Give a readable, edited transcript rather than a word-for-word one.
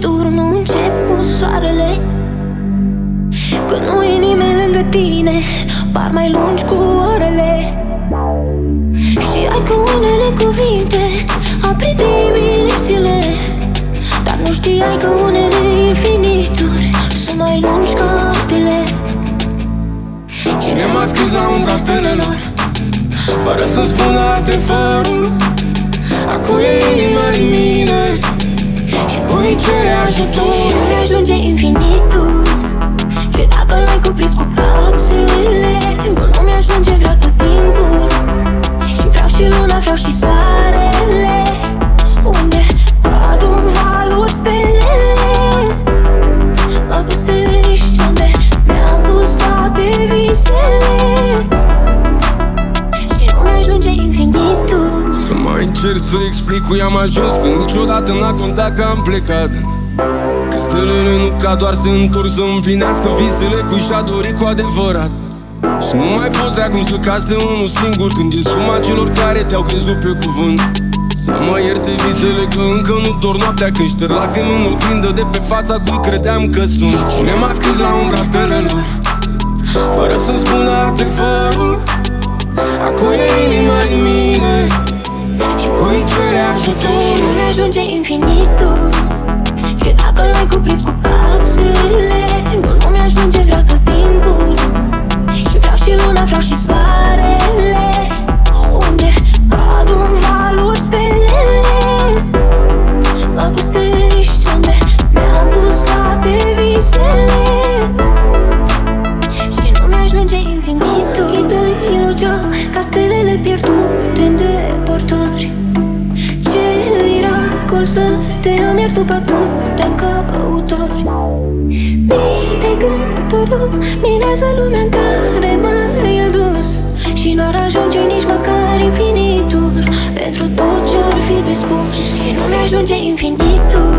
Sfârșituri nu încep cu soarele, când nu e nimeni lângă tine, par mai lungi cu orele. Știai că unele cuvinte aprind diminețile, dar nu știai că unele infinituri sunt mai lungi ca altele. Cine m-a scris la umbra stelelor, fără să-mi spună adevărul? Acu e inima în mine și cui cere ajutor. Și nu mi-ajunge infinitul, și dacă l-ai cuprins cu brațele, nu mi-ajunge, vreau tot timpul. Și vreau și luna, vreau și soarele, unde cad în valuri stelele. Mă găsești unde mi-am pus toate visele, și nu mi-ajunge infinitul. Să mai încerc să explic cum am ajuns, când niciodată n-a contat că am plecat. Că stelele nu ca doar se întorc să împlinească visele cui și-a dorit cu adevărat. Și nu mai poți acum să cazi de unul singur, când e suma celor care te-au crezut pe cuvânt. Să mă ierte visele că încă nu dor noaptea, când șterg lacrimi în oglindă de pe fața cui credeam că sunt. Cine m-a scris la umbra stelelor, fără să-mi spună adevărul? Acu e inima în mine și cui cere ajutor. Și nu mi-ajunge infinitul, și dacă l-ai cuprins cu brațele, nu mi-ajunge, vreau tot timpul. Și vreau și luna, vreau și soarele, unde cad în valuri stelele. Mă găsești unde mi-am pus toate visele, și nu mi-ajunge infinitul. Ghidă ilugia ca stelele pierdute în depărtări. Ce miracol să te am iar după atâtea căutări. Mii de gânduri luminează lumea în care m-ai adus, și n-ar ajunge nici măcar infinitul pentru tot ce-ar fi de spus. Și nu mi-ajunge infinitul,